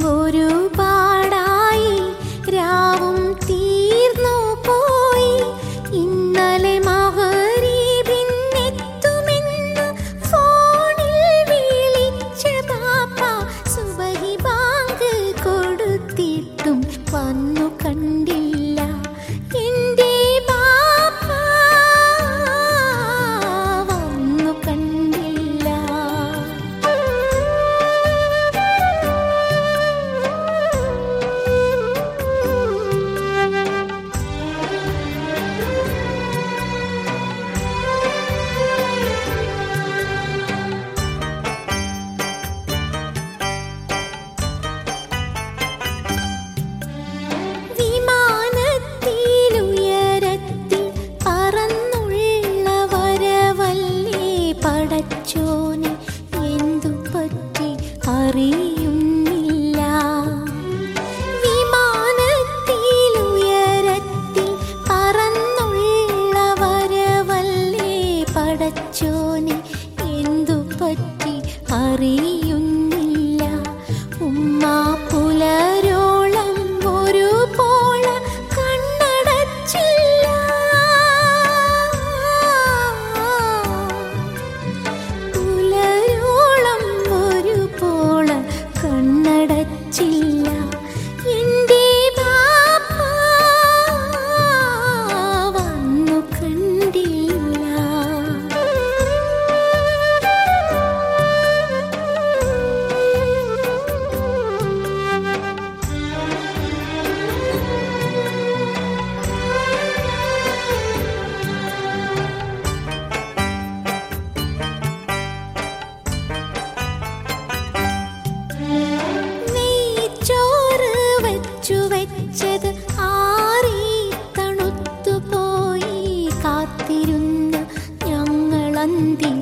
ഒരുപാടായി രാവും തീർന്നു പോയി. ഇന്നലെ മഗ്‌രിബിനെത്തുമെന്ന് ഫോണിൽ വിളിച്ച ബാപ്പ സുബഹി ബാങ്ക് കൊടുത്തിട്ടും വന്നു കണ്ടില്ല എൻ്റെ ബാപ്പ വന്നു കണ്ടില്ല. വിമാനത്തിലുയരത്തിൽ പറന്നുള്ള വരവല്ലേ പടച്ചോനെ എന്തു പറ്റി അറിയുന്നില്ല. വിമാനത്തിലുയരത്തിൽ പറന്നുള്ള വരവല്ലേ പടച്ചോനെ എന്തു പറ്റി അറിയുന്നില്ല. ഉമ്മ പുലരോളം ഒരു പോള കണ്ണടച്ചില്ല. പുലരോളം ഒരു പോള കണ്ണടച്ചില്ല എൻ്റെ ബാപ്പ വന്നു കണ്ടില്ല. നെയ്ച്ചോറ് വെച്ചു വെച്ചത് ആറി തണുത്തുപോയി. കാത്തിരുന്ന് ഞങ്ങളന്തി